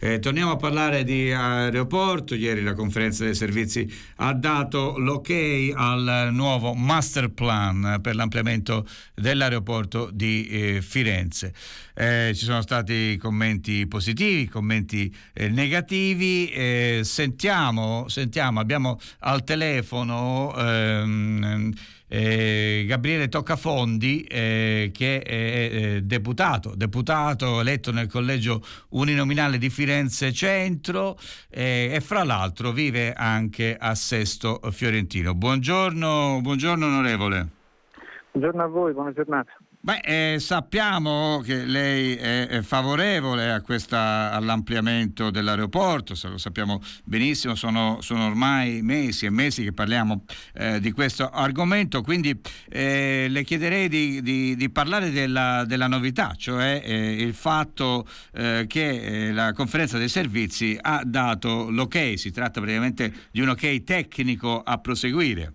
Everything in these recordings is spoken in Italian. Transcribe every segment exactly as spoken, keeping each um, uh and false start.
Eh, torniamo a parlare di aeroporto. Ieri la conferenza dei servizi ha dato l'ok al nuovo master plan per l'ampliamento dell'aeroporto di eh, Firenze. Eh, ci sono stati commenti positivi, commenti eh, negativi. Eh, sentiamo, sentiamo, abbiamo al telefono ehm, Eh, Gabriele Toccafondi, eh, che è eh, deputato, deputato eletto nel collegio uninominale di Firenze Centro, eh, e fra l'altro vive anche a Sesto Fiorentino. Buongiorno, buongiorno onorevole. Buongiorno a voi, buona giornata. Beh, eh, sappiamo che lei è, è favorevole a questa, all'ampliamento dell'aeroporto, lo sappiamo benissimo, sono, sono ormai mesi e mesi che parliamo eh, di questo argomento, quindi eh, le chiederei di, di, di parlare della, della novità, cioè eh, il fatto eh, che eh, la conferenza dei servizi ha dato l'ok, si tratta praticamente di un ok tecnico a proseguire.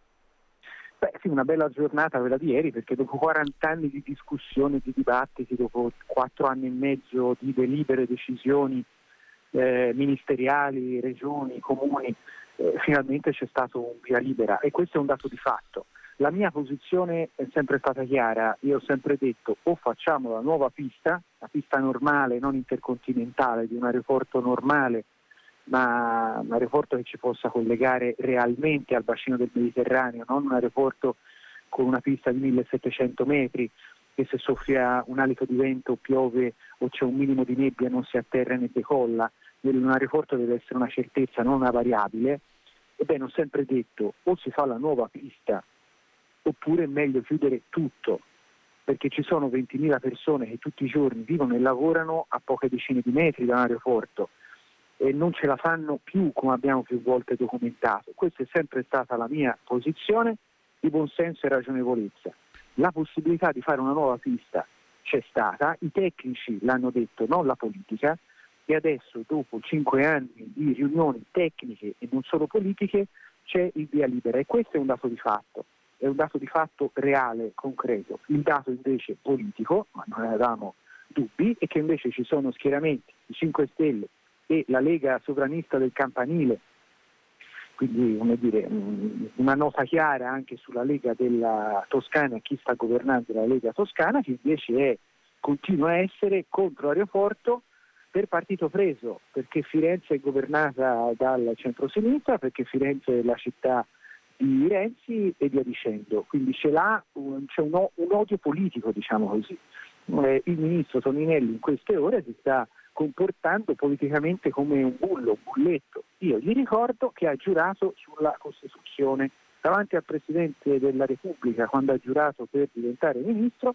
Beh sì, una bella giornata quella di ieri, perché dopo quaranta anni di discussione, di dibattiti, dopo quattro anni e mezzo di delibere, decisioni eh, ministeriali, regioni, comuni, eh, finalmente c'è stato un via libera, e questo è un dato di fatto. La mia posizione è sempre stata chiara, io ho sempre detto: o facciamo la nuova pista, la pista normale, non intercontinentale, di un aeroporto normale, ma un aeroporto che ci possa collegare realmente al bacino del Mediterraneo, non un aeroporto con una pista di millesettecento metri che se soffia un alito di vento, piove o c'è un minimo di nebbia non si atterra né decolla. Un aeroporto deve essere una certezza, non una variabile. Ebbene, ho sempre detto: o si fa la nuova pista oppure è meglio chiudere tutto, perché ci sono ventimila persone che tutti i giorni vivono e lavorano a poche decine di metri da un aeroporto e non ce la fanno più, come abbiamo più volte documentato. Questa è sempre stata la mia posizione di buonsenso e ragionevolezza. La possibilità di fare una nuova pista c'è stata, i tecnici l'hanno detto, non la politica, e adesso, dopo cinque anni di riunioni tecniche e non solo politiche, c'è il via libera, e questo è un dato di fatto, è un dato di fatto reale, concreto. Il dato invece politico, ma non ne avevamo dubbi, è che invece ci sono schieramenti, i cinque Stelle e la Lega sovranista del Campanile, quindi come dire, una nota chiara anche sulla Lega della Toscana, chi sta governando la Lega Toscana, che invece è, continua a essere contro l'aeroporto per partito preso, perché Firenze è governata dal centro-sinistra, perché Firenze è la città di Renzi e via dicendo, quindi ce l'ha, c'è un, un odio politico, diciamo così. Eh, il ministro Toninelli in queste ore si sta comportando politicamente come un bullo, un bulletto. Io gli ricordo che ha giurato sulla Costituzione davanti al Presidente della Repubblica, quando ha giurato per diventare ministro,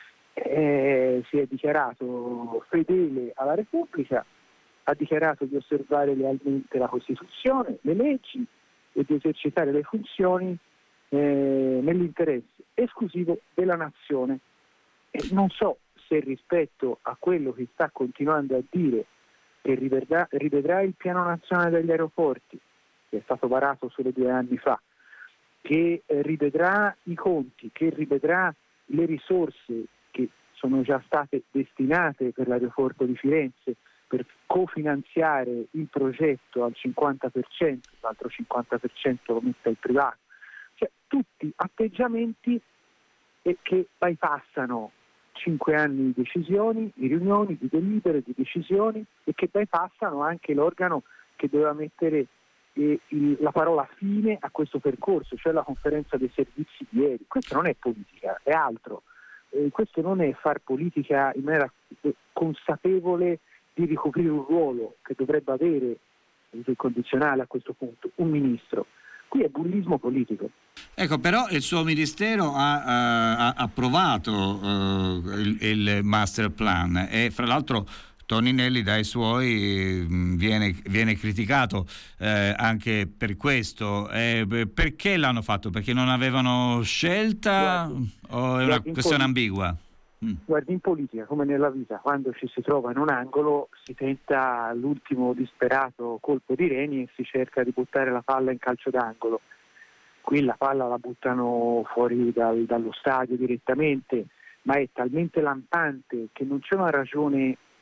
eh, si è dichiarato fedele alla Repubblica, ha dichiarato di osservare lealmente la Costituzione, le leggi e di esercitare le funzioni eh, nell'interesse esclusivo della nazione. E non so se rispetto a quello che sta continuando a dire, che rivedrà, rivedrà il piano nazionale degli aeroporti, che è stato varato solo due anni fa, che eh, rivedrà i conti, che rivedrà le risorse che sono già state destinate per l'aeroporto di Firenze per cofinanziare il progetto al cinquanta per cento, l'altro cinquanta per cento lo mette il privato. Cioè, tutti atteggiamenti eh, che bypassano cinque anni di decisioni, di riunioni, di delibere, di decisioni, e che bypassano anche l'organo che doveva mettere eh, il, la parola fine a questo percorso, cioè la conferenza dei servizi di ieri. Questo non è politica, è altro. Eh, questo non è far politica in maniera eh, consapevole di ricoprire un ruolo che dovrebbe avere il condizionale a questo punto un ministro. Qui è bullismo politico. Ecco, però il suo ministero ha, ha approvato uh, il, il master plan, e fra l'altro Toninelli dai suoi mh, viene, viene criticato eh, anche per questo. Eh, perché l'hanno fatto? Perché non avevano scelta, guardi, o è una questione ambigua? Mm. Guardi, in politica come nella vita, quando ci si trova in un angolo si tenta l'ultimo disperato colpo di reni e si cerca di buttare la palla in calcio d'angolo. Qui la palla la buttano fuori dal, dallo stadio direttamente, ma è talmente lampante che non c'è una ragione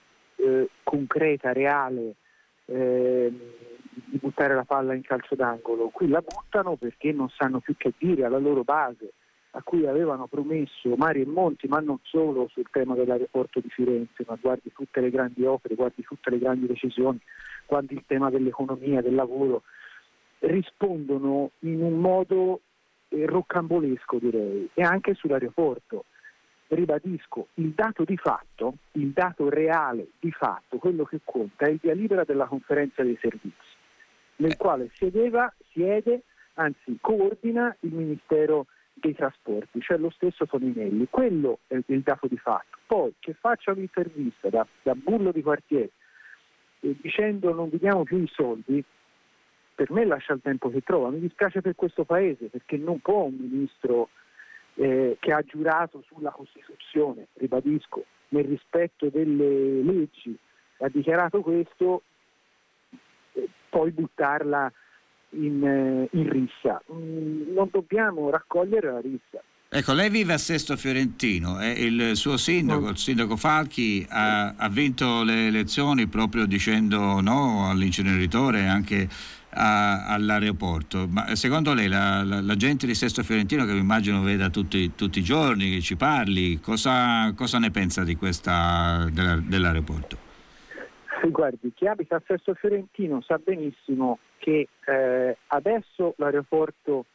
eh, concreta, reale, eh, di buttare la palla in calcio d'angolo. Qui la buttano perché non sanno più che dire alla loro base, a cui avevano promesso Mari e Monti, ma non solo sul tema dell'aeroporto di Firenze, ma guardi tutte le grandi opere, guardi tutte le grandi decisioni, guardi il tema dell'economia, del lavoro. Rispondono in un modo eh, roccambolesco, direi, e anche sull'aeroporto. Ribadisco, il dato di fatto, il dato reale di fatto, quello che conta è il via libera della conferenza dei servizi, nel quale siedeva, siede, anzi coordina il Ministero dei Trasporti, cioè lo stesso Toninelli. Quello è il dato di fatto. Poi che faccia un'intervista da, da bullo di quartiere eh, dicendo non vi diamo più i soldi, per me lascia il tempo che trova. Mi dispiace per questo Paese, perché non può un ministro Eh, che ha giurato sulla Costituzione, ribadisco, nel rispetto delle leggi, ha dichiarato questo, eh, poi buttarla in, eh, in rissa. Mm, non dobbiamo raccogliere la rissa. Ecco, lei vive a Sesto Fiorentino e il suo sindaco, il sindaco Falchi, ha, ha vinto le elezioni proprio dicendo no all'inceneritore e anche a, all'aeroporto. Ma secondo lei la, la, la gente di Sesto Fiorentino, che mi immagino veda tutti, tutti i giorni, che ci parli, cosa, cosa ne pensa di questa della, dell'aeroporto? Guardi, chi abita a Sesto Fiorentino sa benissimo che eh, adesso l'aeroporto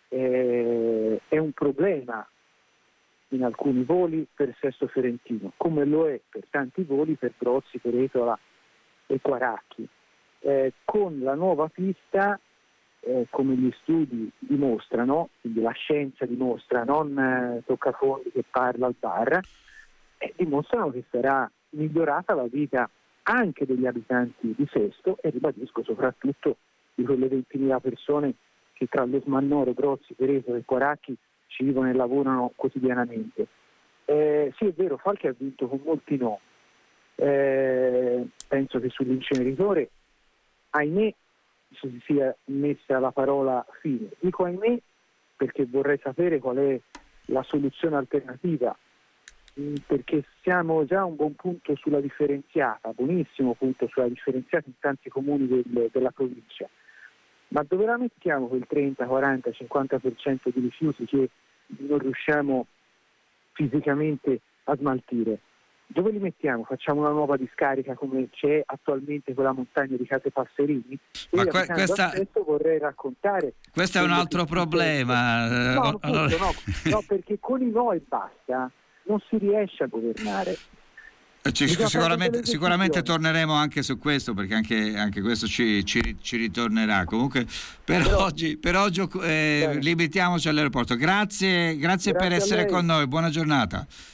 Eh, è un problema in alcuni voli per Sesto Fiorentino, come lo è per tanti voli per Brozzi, Peretola e Quaracchi. Eh, con la nuova pista, eh, come gli studi dimostrano, quindi la scienza dimostra, non eh, Toccafondi che parla al bar, eh, dimostrano che sarà migliorata la vita anche degli abitanti di Sesto e, ribadisco, soprattutto di quelle ventimila persone che tra lo Smannoro, Brozzi, Peretola e Quaracchi ci vivono e lavorano quotidianamente. Eh, sì, è vero, Falchi ha vinto con molti no. Eh, penso che sull'inceneritore, ahimè, si sia messa la parola fine. Dico ahimè perché vorrei sapere qual è la soluzione alternativa, mh, perché siamo già a un buon punto sulla differenziata, buonissimo punto sulla differenziata in tanti comuni del, della provincia. Ma dove la mettiamo quel trenta, quaranta, cinquanta per cento di rifiuti che non riusciamo fisicamente a smaltire? Dove li mettiamo? Facciamo una nuova discarica come c'è attualmente quella montagna di Case Passerini? Ma Io que- questa... vorrei raccontare... Questo è un altro problema. No, appunto, no, no, perché con i no e basta non si riesce a governare. Ci, sicuramente, sicuramente torneremo anche su questo, perché anche, anche questo ci, ci, ci ritornerà. Comunque per Però, oggi, per oggi eh, limitiamoci all'aeroporto. Grazie, grazie, grazie per essere con noi, buona giornata.